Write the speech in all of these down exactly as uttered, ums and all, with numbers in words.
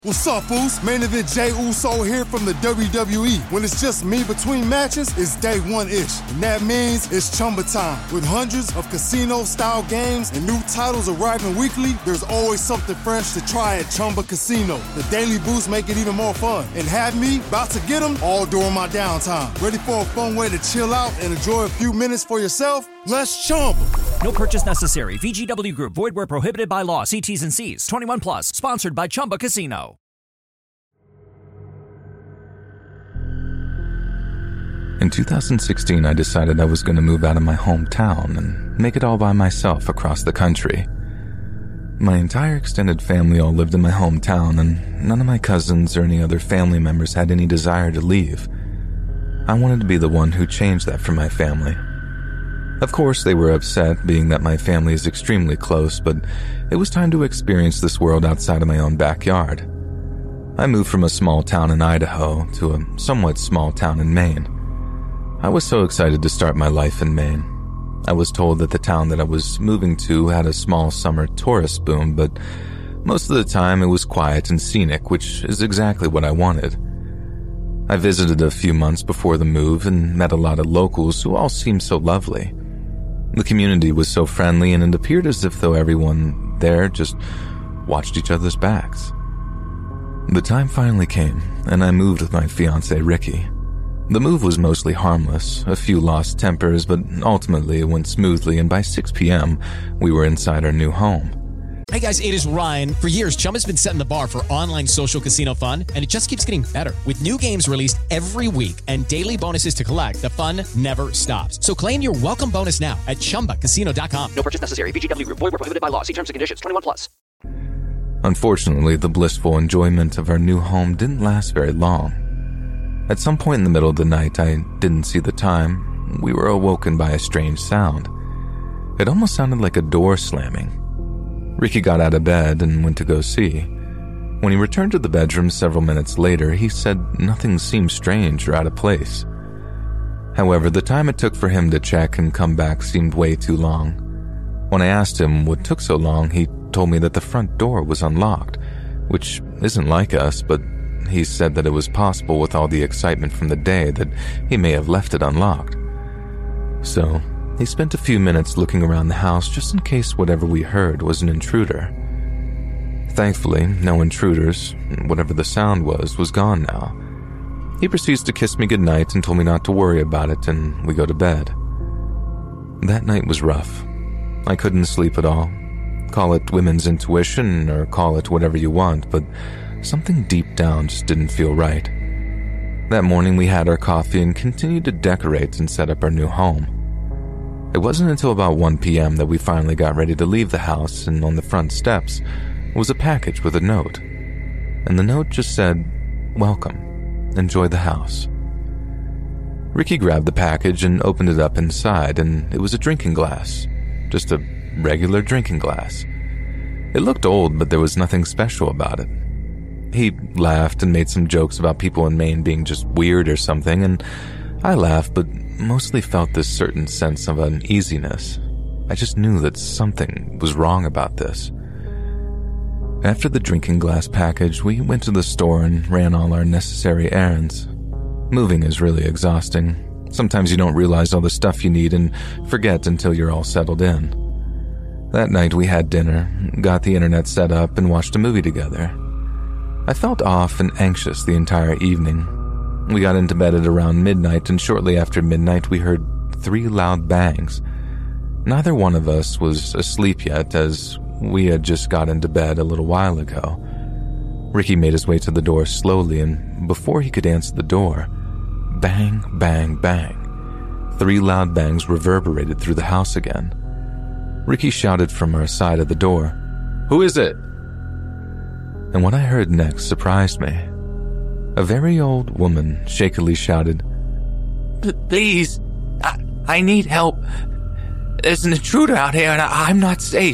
What's up, Foos? Main Event Jey Uso here from the W W E. When it's just me between matches, it's day one-ish. And that means it's Chumba time. With hundreds of casino-style games and new titles arriving weekly, there's always something fresh to try at Chumba Casino. The daily boosts make it even more fun. And have me about to get them all during my downtime. Ready for a fun way to chill out and enjoy a few minutes for yourself? Let's Chumba. No purchase necessary. V G W Group. Void where prohibited by law. See T's and C's. twenty-one plus. Sponsored by Chumba Casino. In two thousand sixteen, I decided I was going to move out of my hometown and make it all by myself across the country. My entire extended family all lived in my hometown, and none of my cousins or any other family members had any desire to leave. I wanted to be the one who changed that for my family. Of course, they were upset, being that my family is extremely close, but it was time to experience this world outside of my own backyard. I moved from a small town in Idaho to a somewhat small town in Maine. I was so excited to start my life in Maine. I was told that the town that I was moving to had a small summer tourist boom, but most of the time it was quiet and scenic, which is exactly what I wanted. I visited a few months before the move and met a lot of locals who all seemed so lovely. The community was so friendly, and it appeared as if though everyone there just watched each other's backs. The time finally came, and I moved with my fiancé, Ricky. The move was mostly harmless, a few lost tempers, but ultimately it went smoothly, and by six p.m., we were inside our new home. Hey guys, it is Ryan. For years, Chumba's been setting the bar for online social casino fun, and it just keeps getting better. With new games released every week and daily bonuses to collect, the fun never stops. So claim your welcome bonus now at chumba casino dot com. No purchase necessary. V G W Group. Void where prohibited by law. See terms and conditions. twenty-one plus. Unfortunately, the blissful enjoyment of our new home didn't last very long. At some point in the middle of the night, I didn't see the time, we were awoken by a strange sound. It almost sounded like a door slamming. Ricky got out of bed and went to go see. When he returned to the bedroom several minutes later, he said nothing seemed strange or out of place. However, the time it took for him to check and come back seemed way too long. When I asked him what took so long, he told me that the front door was unlocked, which isn't like us, but he said that it was possible with all the excitement from the day that he may have left it unlocked. So, he spent a few minutes looking around the house just in case whatever we heard was an intruder. Thankfully, no intruders, whatever the sound was, was gone now. He proceeds to kiss me goodnight and told me not to worry about it, and we go to bed. That night was rough. I couldn't sleep at all. Call it women's intuition or call it whatever you want, but something deep down just didn't feel right. That morning we had our coffee and continued to decorate and set up our new home. It wasn't until about one p.m. that we finally got ready to leave the house, and on the front steps was a package with a note. And the note just said, "Welcome. Enjoy the house." Ricky grabbed the package and opened it up inside, and it was a drinking glass. Just a regular drinking glass. It looked old, but there was nothing special about it. He laughed and made some jokes about people in Maine being just weird or something, and I laughed, but mostly felt this certain sense of uneasiness. I just knew that something was wrong about this. After the drinking glass package, we went to the store and ran all our necessary errands. Moving is really exhausting. Sometimes you don't realize all the stuff you need and forget until you're all settled in. That night we had dinner, got the internet set up, and watched a movie together. I felt off and anxious the entire evening. We got into bed at around midnight, and shortly after midnight we heard three loud bangs. Neither one of us was asleep yet, as we had just got into bed a little while ago. Ricky made his way to the door slowly, and before he could answer the door, bang, bang, bang. Three loud bangs reverberated through the house again. Ricky shouted from our side of the door, "Who is it?" And what I heard next surprised me. A very old woman shakily shouted, "Please, I, I need help. There's an intruder out here and I, I'm not safe."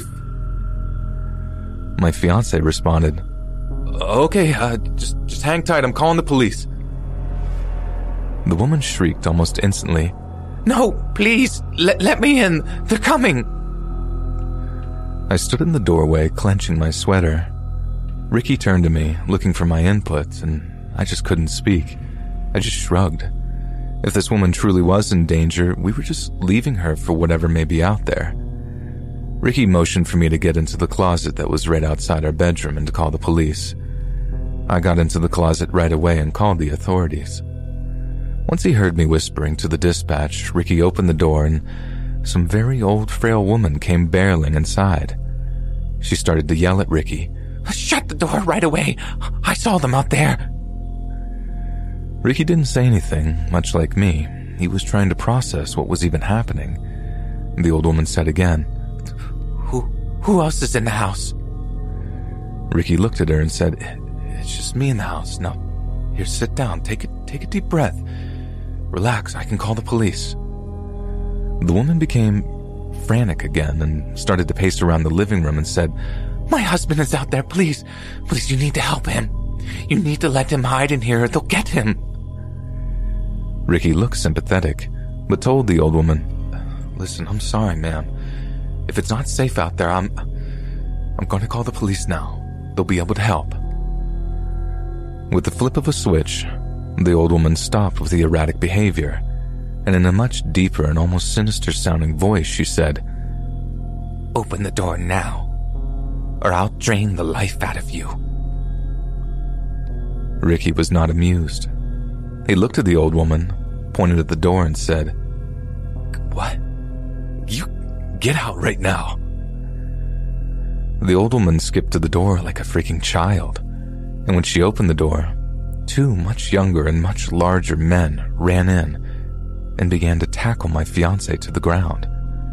My fiancé responded, "Okay, uh, just, just hang tight, I'm calling the police." The woman shrieked almost instantly, "No, please, let, let me in, they're coming." I stood in the doorway, clenching my sweater. Ricky turned to me, looking for my input, and I just couldn't speak. I just shrugged. If this woman truly was in danger, we were just leaving her for whatever may be out there. Ricky motioned for me to get into the closet that was right outside our bedroom and to call the police. I got into the closet right away and called the authorities. Once he heard me whispering to the dispatch, Ricky opened the door and some very old, frail woman came barreling inside. She started to yell at Ricky, "Shut the door right away! I saw them out there!" Ricky didn't say anything, much like me. He was trying to process what was even happening. The old woman said again, Who, who else is in the house?" Ricky looked at her and said, "It's just me in the house. Now, here, sit down. Take a, take a deep breath. Relax, I can call the police." The woman became frantic again and started to pace around the living room and said, "My husband is out there. Please, please, you need to help him. You need to let him hide in here or they'll get him." Ricky looked sympathetic, but told the old woman, "Listen, I'm sorry, ma'am. If it's not safe out there, I'm... I'm going to call the police now. They'll be able to help." With the flip of a switch, the old woman stopped with the erratic behavior, and in a much deeper and almost sinister-sounding voice, she said, "Open the door now, or I'll drain the life out of you." Ricky was not amused. He looked at the old woman, pointed at the door, and said, "What? You get out right now." The old woman skipped to the door like a freaking child, and when she opened the door, two much younger and much larger men ran in and began to tackle my fiancé to the ground.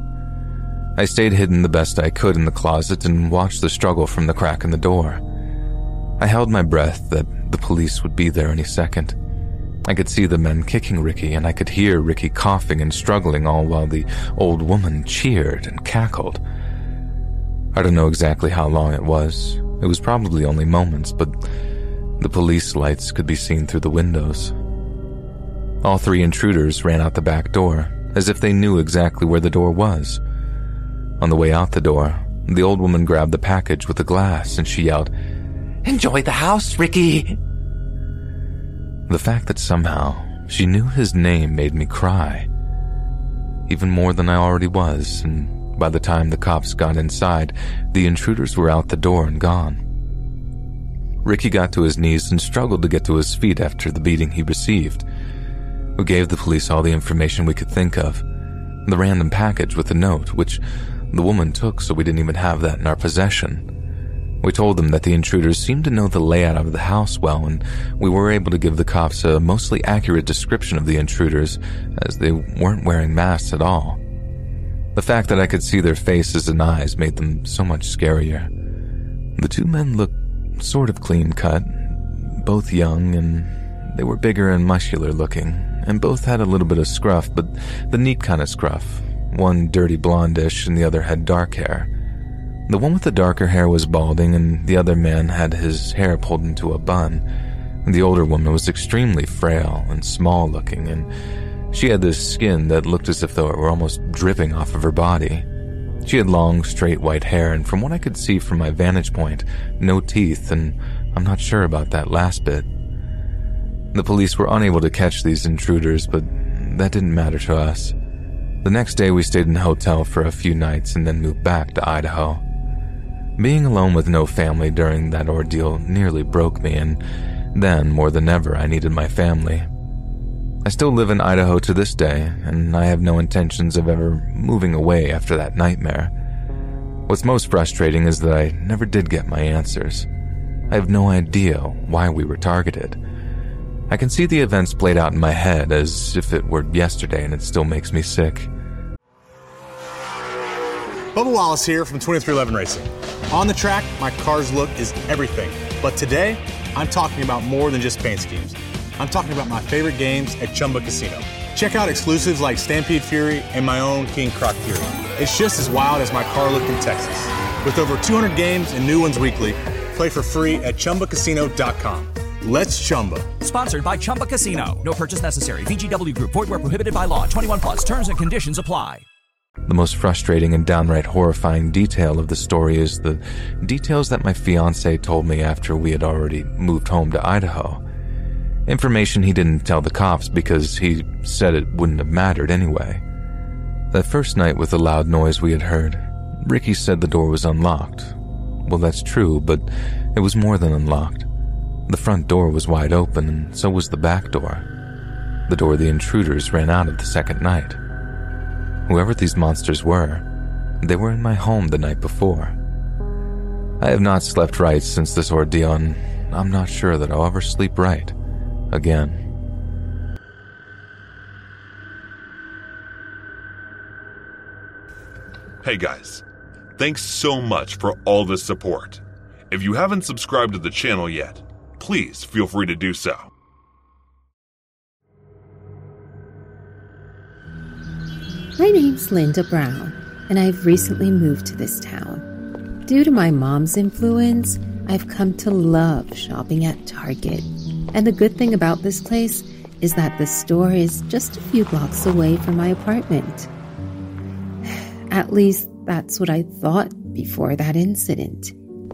I stayed hidden the best I could in the closet and watched the struggle from the crack in the door. I held my breath that the police would be there any second. I could see the men kicking Ricky, and I could hear Ricky coughing and struggling, all while the old woman cheered and cackled. I don't know exactly how long it was. It was probably only moments, but the police lights could be seen through the windows. All three intruders ran out the back door, as if they knew exactly where the door was. On the way out the door, the old woman grabbed the package with the glass and she yelled, "Enjoy the house, Ricky!" The fact that somehow she knew his name made me cry, even more than I already was, and by the time the cops got inside, the intruders were out the door and gone. Ricky got to his knees and struggled to get to his feet after the beating he received. We gave the police all the information we could think of. The random package with a note, which the woman took, so we didn't even have that in our possession. We told them that the intruders seemed to know the layout of the house well, and we were able to give the cops a mostly accurate description of the intruders, as they weren't wearing masks at all. The fact that I could see their faces and eyes made them so much scarier. The two men looked sort of clean-cut, both young, and they were bigger and muscular looking, and both had a little bit of scruff, but the neat kind of scruff. One dirty blondish and the other had dark hair. The one with the darker hair was balding, and the other man had his hair pulled into a bun. The older woman was extremely frail and small-looking, and she had this skin that looked as if though it were almost dripping off of her body. She had long, straight white hair, and from what I could see from my vantage point, no teeth, and I'm not sure about that last bit. The police were unable to catch these intruders, but that didn't matter to us. The next day we stayed in a hotel for a few nights and then moved back to Idaho. Being alone with no family during that ordeal nearly broke me, and then, more than ever, I needed my family. I still live in Idaho to this day, and I have no intentions of ever moving away after that nightmare. What's most frustrating is that I never did get my answers. I have no idea why we were targeted. I can see the events played out in my head as if it were yesterday, and it still makes me sick. Bubba Wallace here from twenty-three eleven Racing. On the track, my car's look is everything. But today, I'm talking about more than just paint schemes. I'm talking about my favorite games at Chumba Casino. Check out exclusives like Stampede Fury and my own King Croc Fury. It's just as wild as my car look in Texas. With over two hundred games and new ones weekly, play for free at Chumba Casino dot com. Let's Chumba. Sponsored by Chumba Casino. No purchase necessary. V G W Group. Void where prohibited by law. twenty-one plus. Terms and conditions apply. The most frustrating and downright horrifying detail of the story is the details that my fiancé told me after we had already moved home to Idaho. Information he didn't tell the cops because he said it wouldn't have mattered anyway. That first night with the loud noise we had heard, Ricky said the door was unlocked. Well, that's true, but it was more than unlocked. The front door was wide open, and so was the back door. The door the intruders ran out of the second night. Whoever these monsters were, they were in my home the night before. I have not slept right since this ordeal, and I'm not sure that I'll ever sleep right again. Hey guys, thanks so much for all the support. If you haven't subscribed to the channel yet, please feel free to do so. My name's Linda Brown, and I've recently moved to this town. Due to my mom's influence, I've come to love shopping at Target. And the good thing about this place is that the store is just a few blocks away from my apartment. At least that's what I thought before that incident.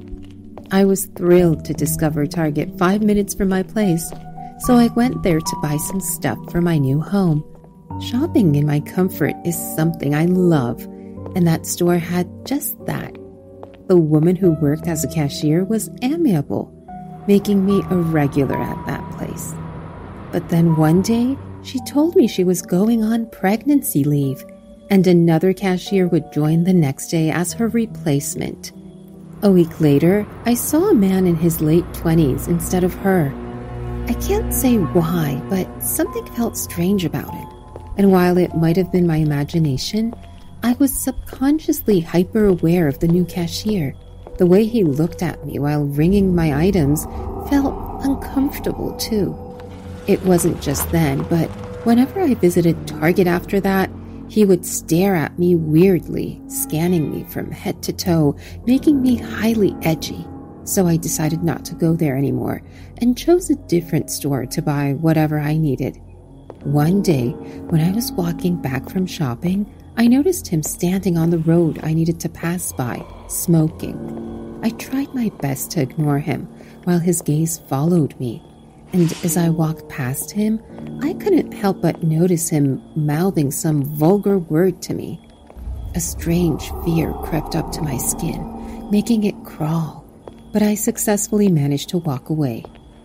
I was thrilled to discover Target five minutes from my place, so I went there to buy some stuff for my new home. Shopping in my comfort is something I love, and that store had just that. The woman who worked as a cashier was amiable, making me a regular at that place. But then one day, she told me she was going on pregnancy leave, and another cashier would join the next day as her replacement. A week later, I saw a man in his late twenties instead of her. I can't say why, but something felt strange about it. And while it might have been my imagination, I was subconsciously hyper-aware of the new cashier. The way he looked at me while ringing my items felt uncomfortable too. It wasn't just then, but whenever I visited Target after that, he would stare at me weirdly, scanning me from head to toe, making me highly edgy. So I decided not to go there anymore and chose a different store to buy whatever I needed. One day, when I was walking back from shopping, I noticed him standing on the road I needed to pass by, smoking. I tried my best to ignore him while his gaze followed me, and as I walked past him, I couldn't help but notice him mouthing some vulgar word to me. A strange fear crept up to my skin, making it crawl, but I successfully managed to walk away.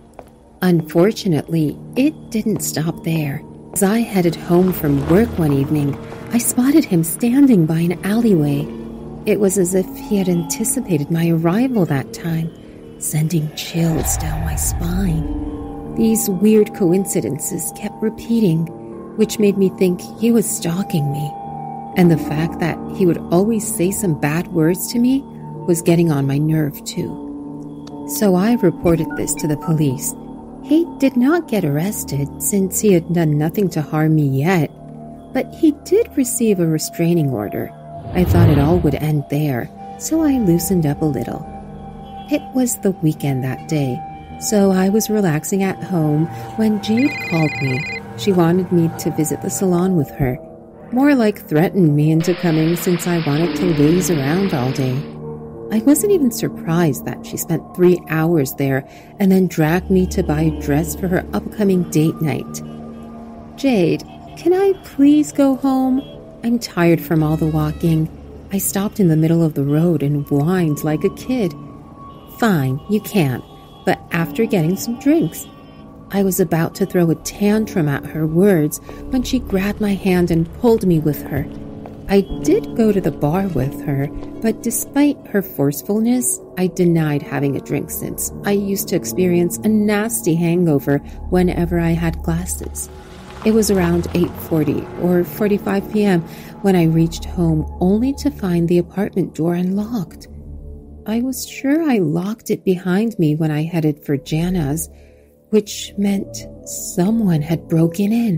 Unfortunately, it didn't stop there. As I headed home from work one evening, I spotted him standing by an alleyway. It was as if he had anticipated my arrival that time, sending chills down my spine. These weird coincidences kept repeating, which made me think he was stalking me. And the fact that he would always say some bad words to me was getting on my nerve too. So I reported this to the police. He did not get arrested since he had done nothing to harm me yet, but he did receive a restraining order. I thought it all would end there, so I loosened up a little. It was the weekend that day, so I was relaxing at home when Jade called me. She wanted me to visit the salon with her. More like threatened me into coming since I wanted to laze around all day. I wasn't even surprised that she spent three hours there and then dragged me to buy a dress for her upcoming date night. Jade, can I please go home? I'm tired from all the walking. I stopped in the middle of the road and whined like a kid. Fine, you can, but after getting some drinks. I was about to throw a tantrum at her words when she grabbed my hand and pulled me with her. I did go to the bar with her, but despite her forcefulness, I denied having a drink since I used to experience a nasty hangover whenever I had glasses. It was around eight forty or forty-five p.m. when I reached home only to find the apartment door unlocked. I was sure I locked it behind me when I headed for Jana's, which meant someone had broken in.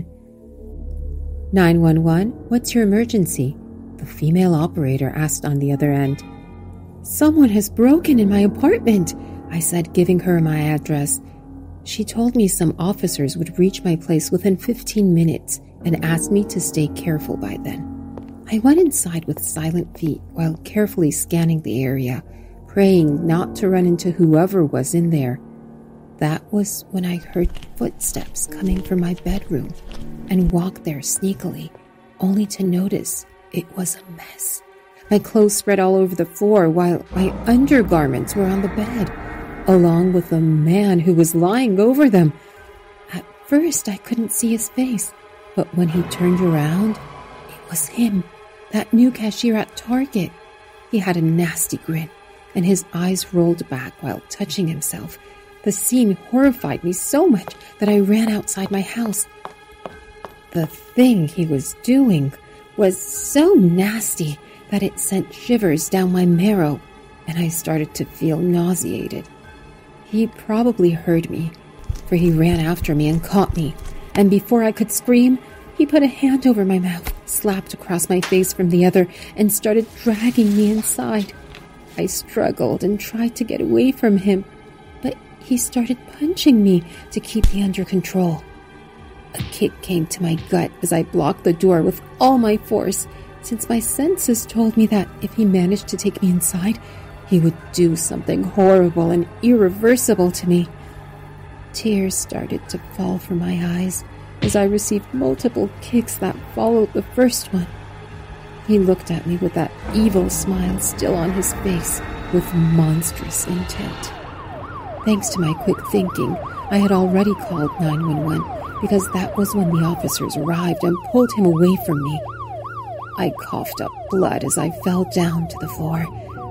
nine one one, what's your emergency? The female operator asked on the other end. Someone has broken in my apartment, I said, giving her my address. She told me some officers would reach my place within fifteen minutes and asked me to stay careful by then. I went inside with silent feet while carefully scanning the area, praying not to run into whoever was in there. That was when I heard footsteps coming from my bedroom and walked there sneakily, only to notice it was a mess. My clothes spread all over the floor while my undergarments were on the bed, along with a man who was lying over them. At first, I couldn't see his face, but when he turned around, it was him, that new cashier at Target. He had a nasty grin, and his eyes rolled back while touching himself. The scene horrified me so much that I ran outside my house. The thing he was doing was so nasty that it sent shivers down my marrow, and I started to feel nauseated. He probably heard me, for he ran after me and caught me, and before I could scream, he put a hand over my mouth, slapped across my face from the other, and started dragging me inside. I struggled and tried to get away from him, but he started punching me to keep me under control. A kick came to my gut as I blocked the door with all my force, since my senses told me that if he managed to take me inside, he would do something horrible and irreversible to me. Tears started to fall from my eyes as I received multiple kicks that followed the first one. He looked at me with that evil smile still on his face, with monstrous intent. Thanks to my quick thinking, I had already called nine one one because that was when the officers arrived and pulled him away from me. I coughed up blood as I fell down to the floor.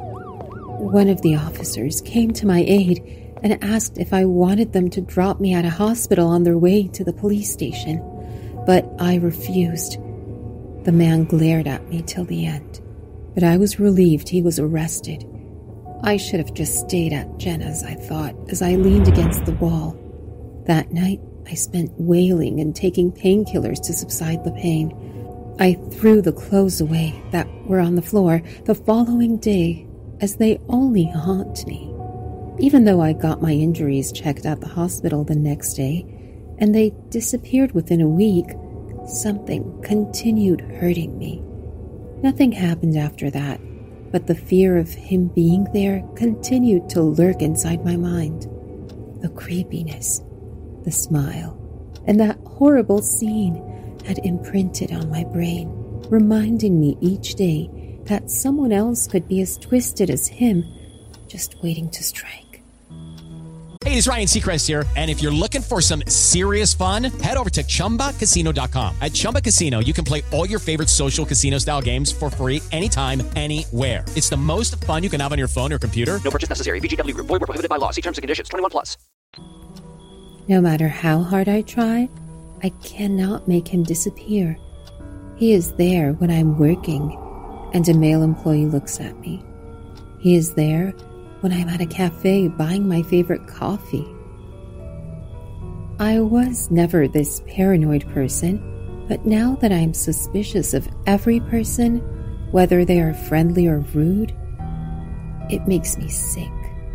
One of the officers came to my aid and asked if I wanted them to drop me at a hospital on their way to the police station, but I refused. The man glared at me till the end, but I was relieved he was arrested. I should have just stayed at Jenna's, I thought, as I leaned against the wall. That night, I spent wailing and taking painkillers to subside the pain. I threw the clothes away that were on the floor the following day, as they only haunt me. Even though I got my injuries checked at the hospital the next day, and they disappeared within a week, something continued hurting me. Nothing happened after that, but the fear of him being there continued to lurk inside my mind. The creepiness, the smile, and that horrible scene had imprinted on my brain, reminding me each day that someone else could be as twisted as him, just waiting to strike. Hey, it's Ryan Seacrest here, and if you're looking for some serious fun, head over to Chumba Casino dot com. At Chumba Casino, you can play all your favorite social casino-style games for free anytime, anywhere. It's the most fun you can have on your phone or computer. No purchase necessary. V G W Group. Void where prohibited by law. See terms and conditions. twenty-one plus. No matter how hard I try, I cannot make him disappear. He is there when I'm working, and a male employee looks at me. He is there when I'm at a cafe buying my favorite coffee. I was never this paranoid person, but now that I'm suspicious of every person, whether they are friendly or rude, it makes me sick.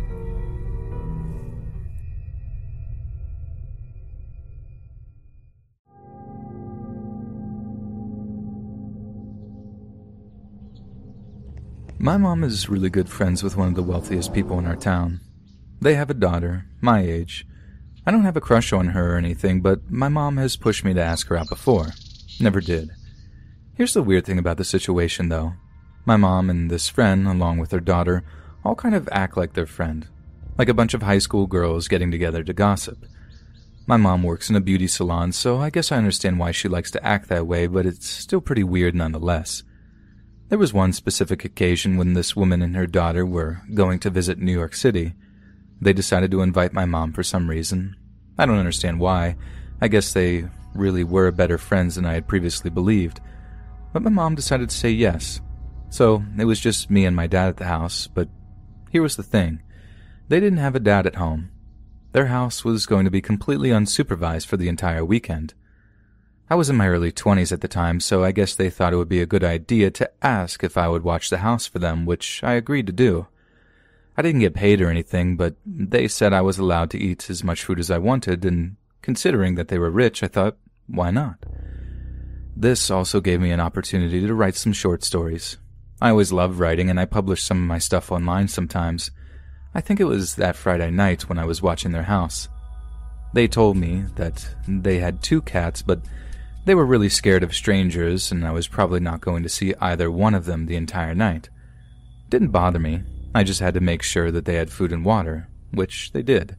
My mom is really good friends with one of the wealthiest people in our town. They have a daughter, my age. I don't have a crush on her or anything, but my mom has pushed me to ask her out before. Never did. Here's the weird thing about the situation, though. My mom and this friend, along with her daughter, all kind of act like their friend. Like a bunch of high school girls getting together to gossip. My mom works in a beauty salon, so I guess I understand why she likes to act that way, but it's still pretty weird nonetheless. There was one specific occasion when this woman and her daughter were going to visit New York City. They decided to invite my mom for some reason. I don't understand why. I guess they really were better friends than I had previously believed. But my mom decided to say yes. So it was just me and my dad at the house, but here was the thing. They didn't have a dad at home. Their house was going to be completely unsupervised for the entire weekend. I was in my early twenties at the time, so I guess they thought it would be a good idea to ask if I would watch the house for them, which I agreed to do. I didn't get paid or anything, but they said I was allowed to eat as much food as I wanted, and considering that they were rich, I thought, why not? This also gave me an opportunity to write some short stories. I always loved writing, and I published some of my stuff online sometimes. I think it was that Friday night when I was watching their house. They told me that they had two cats, but they were really scared of strangers, and I was probably not going to see either one of them the entire night. It didn't bother me. I just had to make sure that they had food and water, which they did.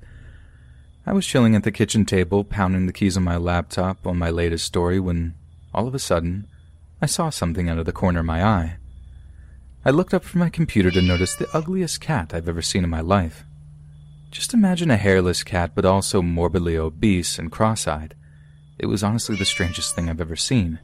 I was chilling at the kitchen table, pounding the keys on my laptop on my latest story, when, all of a sudden, I saw something out of the corner of my eye. I looked up from my computer to notice the ugliest cat I've ever seen in my life. Just imagine a hairless cat, but also morbidly obese and cross-eyed. It was honestly the strangest thing I've ever seen.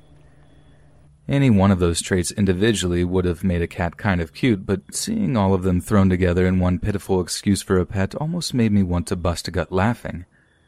Any one of those traits individually would have made a cat kind of cute, but seeing all of them thrown together in one pitiful excuse for a pet almost made me want to bust a gut laughing.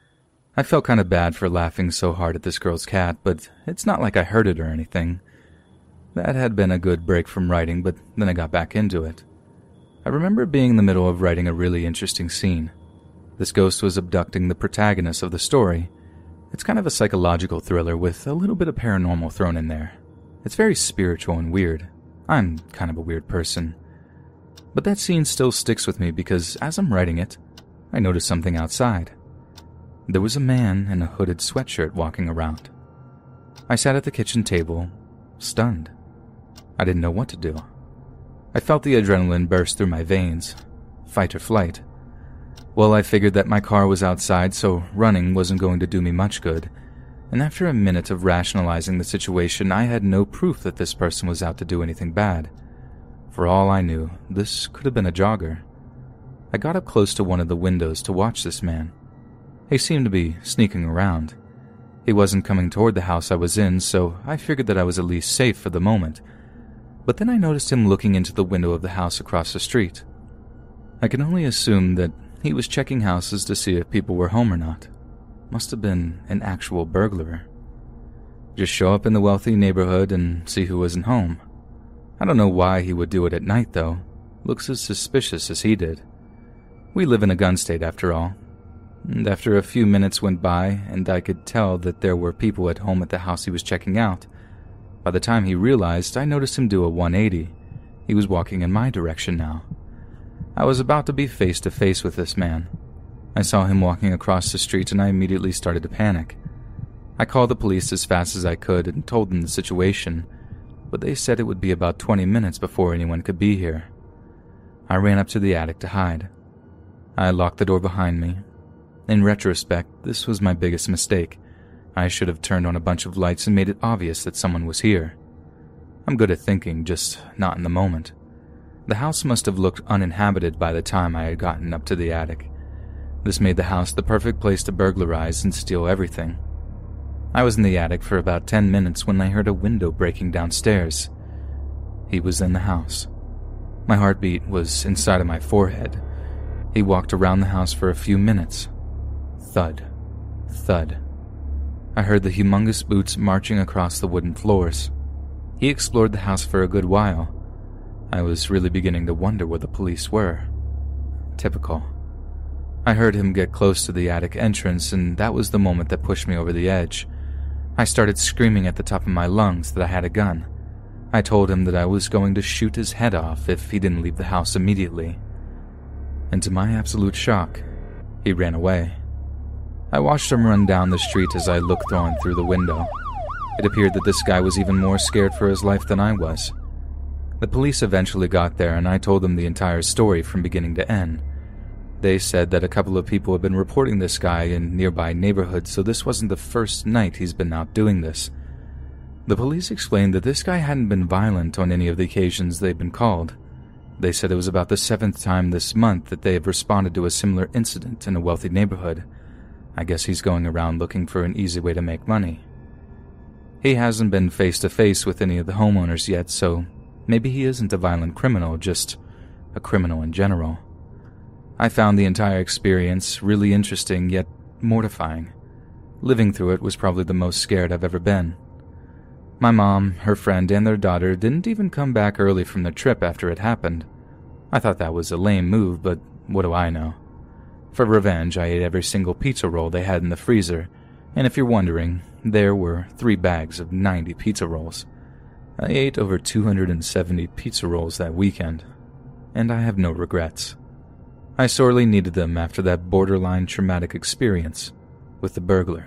I felt kind of bad for laughing so hard at this girl's cat, but it's not like I hurt it or anything. That had been a good break from writing, but then I got back into it. I remember being in the middle of writing a really interesting scene. This ghost was abducting the protagonist of the story. It's kind of a psychological thriller with a little bit of paranormal thrown in there. It's very spiritual and weird. I'm kind of a weird person. But that scene still sticks with me because as I'm writing it, I noticed something outside. There was a man in a hooded sweatshirt walking around. I sat at the kitchen table, stunned. I didn't know what to do. I felt the adrenaline burst through my veins. Fight or flight. Well, I figured that my car was outside, so running wasn't going to do me much good. And after a minute of rationalizing the situation, I had no proof that this person was out to do anything bad. For all I knew, this could have been a jogger. I got up close to one of the windows to watch this man. He seemed to be sneaking around. He wasn't coming toward the house I was in, so I figured that I was at least safe for the moment. But then I noticed him looking into the window of the house across the street. I can only assume that he was checking houses to see if people were home or not. Must have been an actual burglar. Just show up in the wealthy neighborhood and see who wasn't home. I don't know why he would do it at night, though. Looks as suspicious as he did. We live in a gun state, after all. And after a few minutes went by, and I could tell that there were people at home at the house he was checking out. By the time he realized, I noticed him do a one eighty. He was walking in my direction now. I was about to be face to face with this man. I saw him walking across the street and I immediately started to panic. I called the police as fast as I could and told them the situation, but they said it would be about twenty minutes before anyone could be here. I ran up to the attic to hide. I locked the door behind me. In retrospect, this was my biggest mistake. I should have turned on a bunch of lights and made it obvious that someone was here. I'm good at thinking, just not in the moment. The house must have looked uninhabited by the time I had gotten up to the attic. This made the house the perfect place to burglarize and steal everything. I was in the attic for about ten minutes when I heard a window breaking downstairs. He was in the house. My heartbeat was inside of my forehead. He walked around the house for a few minutes. Thud. Thud. I heard the humongous boots marching across the wooden floors. He explored the house for a good while. I was really beginning to wonder where the police were. Typical. I heard him get close to the attic entrance, and that was the moment that pushed me over the edge. I started screaming at the top of my lungs that I had a gun. I told him that I was going to shoot his head off if he didn't leave the house immediately. And to my absolute shock, he ran away. I watched him run down the street as I looked on through the window. It appeared that this guy was even more scared for his life than I was. The police eventually got there, and I told them the entire story from beginning to end. They said that a couple of people had been reporting this guy in nearby neighborhoods, so this wasn't the first night he's been out doing this. The police explained that this guy hadn't been violent on any of the occasions they'd been called. They said it was about the seventh time this month that they have responded to a similar incident in a wealthy neighborhood. I guess he's going around looking for an easy way to make money. He hasn't been face to face with any of the homeowners yet, so maybe he isn't a violent criminal, just a criminal in general. I found the entire experience really interesting yet mortifying. Living through it was probably the most scared I've ever been. My mom, her friend, and their daughter didn't even come back early from the trip after it happened. I thought that was a lame move, but what do I know? For revenge, I ate every single pizza roll they had in the freezer, and if you're wondering, there were three bags of ninety pizza rolls. I ate over two hundred seventy pizza rolls that weekend, and I have no regrets. I sorely needed them after that borderline traumatic experience with the burglar.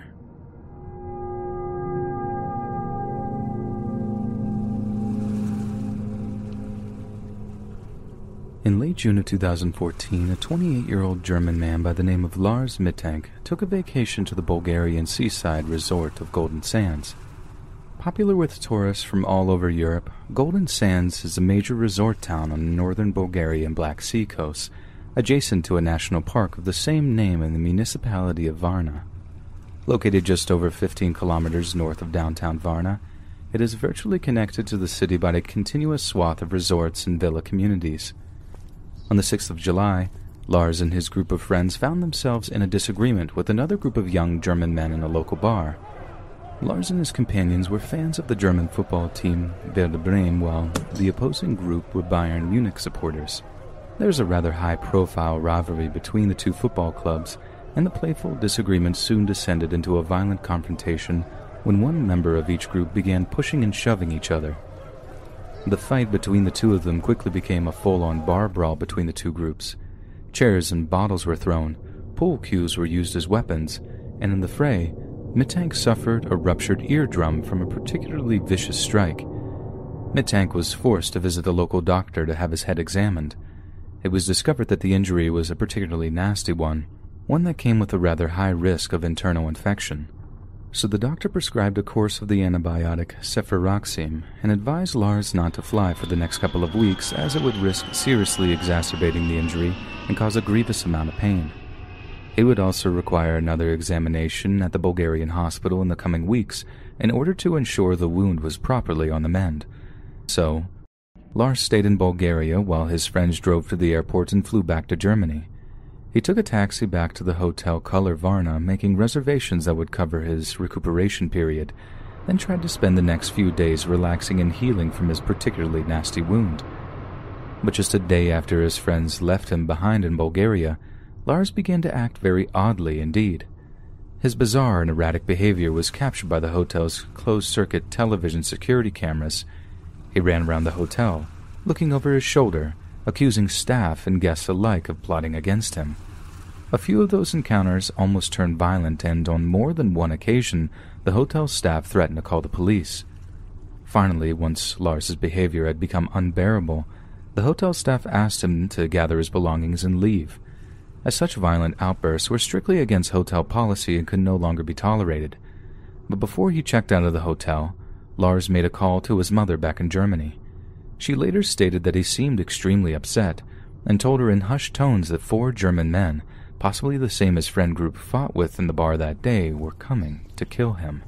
In late June of two thousand fourteen, a twenty-eight-year-old German man by the name of Lars Mittank took a vacation to the Bulgarian seaside resort of Golden Sands. Popular with tourists from all over Europe, Golden Sands is a major resort town on the northern Bulgarian Black Sea coast, adjacent to a national park of the same name in the municipality of Varna. Located just over fifteen kilometers north of downtown Varna, it is virtually connected to the city by a continuous swath of resorts and villa communities. On the sixth of July, Lars and his group of friends found themselves in a disagreement with another group of young German men in a local bar. Lars and his companions were fans of the German football team Werder Bremen, while the opposing group were Bayern Munich supporters. There was a rather high-profile rivalry between the two football clubs, and the playful disagreement soon descended into a violent confrontation when one member of each group began pushing and shoving each other. The fight between the two of them quickly became a full-on bar brawl between the two groups. Chairs and bottles were thrown, pool cues were used as weapons, and in the fray, Mittank suffered a ruptured eardrum from a particularly vicious strike. Mittank was forced to visit a local doctor to have his head examined. It was discovered that the injury was a particularly nasty one, one that came with a rather high risk of internal infection. So the doctor prescribed a course of the antibiotic cefuroxime and advised Lars not to fly for the next couple of weeks, as it would risk seriously exacerbating the injury and cause a grievous amount of pain. He would also require another examination at the Bulgarian hospital in the coming weeks in order to ensure the wound was properly on the mend. So, Lars stayed in Bulgaria while his friends drove to the airport and flew back to Germany. He took a taxi back to the Hotel Color Varna, making reservations that would cover his recuperation period, then tried to spend the next few days relaxing and healing from his particularly nasty wound. But just a day after his friends left him behind in Bulgaria, Lars began to act very oddly indeed. His bizarre and erratic behavior was captured by the hotel's closed-circuit television security cameras. He ran around the hotel, looking over his shoulder, accusing staff and guests alike of plotting against him. A few of those encounters almost turned violent, and on more than one occasion, the hotel staff threatened to call the police. Finally, once Lars's behavior had become unbearable, the hotel staff asked him to gather his belongings and leave, as such violent outbursts were strictly against hotel policy and could no longer be tolerated. But before he checked out of the hotel, Lars made a call to his mother back in Germany. She later stated that he seemed extremely upset, and told her in hushed tones that four German men, possibly the same his friend group fought with in the bar that day, were coming to kill him.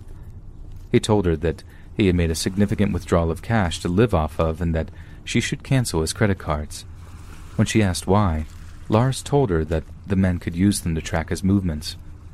He told her that he had made a significant withdrawal of cash to live off of and that she should cancel his credit cards. When she asked why, Lars told her that the men could use them to track his movements.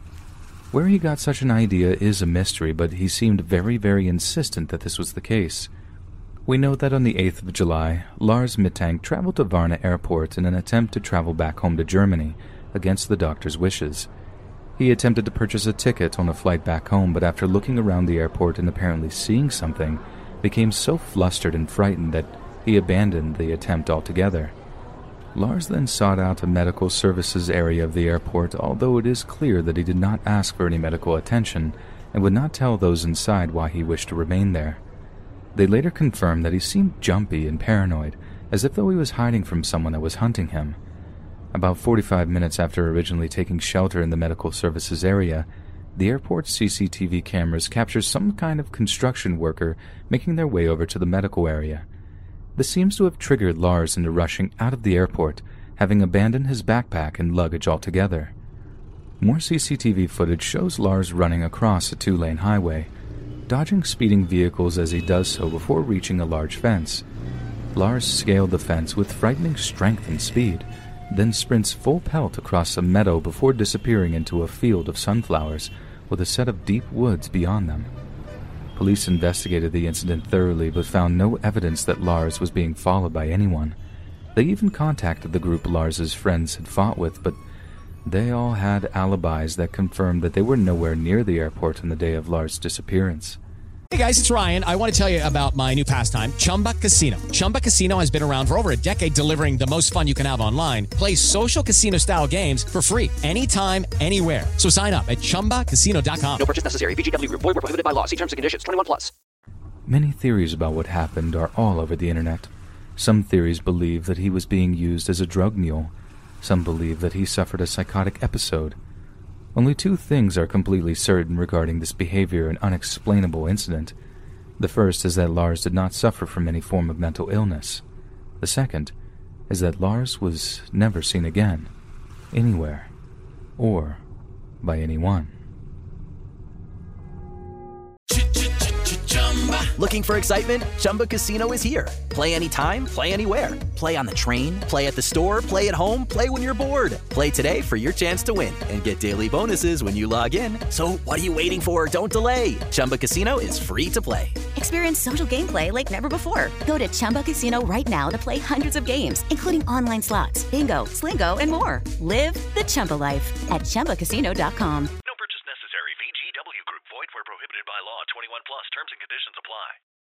Where he got such an idea is a mystery, but he seemed very, very insistent that this was the case. We know that on the eighth of July, Lars Mittank traveled to Varna Airport in an attempt to travel back home to Germany, against the doctor's wishes. He attempted to purchase a ticket on a flight back home, but after looking around the airport and apparently seeing something, became so flustered and frightened that he abandoned the attempt altogether. Lars then sought out a medical services area of the airport, although it is clear that he did not ask for any medical attention and would not tell those inside why he wished to remain there. They later confirmed that he seemed jumpy and paranoid, as if though he was hiding from someone that was hunting him. About forty-five minutes after originally taking shelter in the medical services area, the airport's C C T V cameras capture some kind of construction worker making their way over to the medical area. This seems to have triggered Lars into rushing out of the airport, having abandoned his backpack and luggage altogether. More C C T V footage shows Lars running across a two-lane highway, dodging speeding vehicles as he does so before reaching a large fence. Lars scaled the fence with frightening strength and speed, then sprints full pelt across a meadow before disappearing into a field of sunflowers with a set of deep woods beyond them. Police investigated the incident thoroughly but found no evidence that Lars was being followed by anyone. They even contacted the group Lars's friends had fought with, but They all had alibis that confirmed that they were nowhere near the airport on the day of Lars' disappearance. Hey guys, it's Ryan. I want to tell you about my new pastime, Chumba Casino. Chumba Casino has been around for over a decade, delivering the most fun you can have online. Play social casino-style games for free anytime, anywhere. So sign up at chumba casino dot com. No purchase necessary. V G W Group. Void where prohibited by law. See terms and conditions. twenty-one plus. Many theories about what happened are all over the internet. Some theories believe that he was being used as a drug mule. Some believe that he suffered a psychotic episode. Only two things are completely certain regarding this behavior and unexplainable incident. The first is that Lars did not suffer from any form of mental illness. The second is that Lars was never seen again, anywhere, or by anyone. Looking for excitement? Chumba Casino is here. Play anytime, play anywhere. Play on the train, play at the store, play at home, play when you're bored. Play today for your chance to win and get daily bonuses when you log in. So what are you waiting for? Don't delay. Chumba Casino is free to play. Experience social gameplay like never before. Go to Chumba Casino right now to play hundreds of games, including online slots, bingo, Slingo, and more. Live the Chumba life at chumba casino dot com. No purchase necessary. V G W Group. Void where prohibited by law. twenty-one plus. Terms and conditions apply.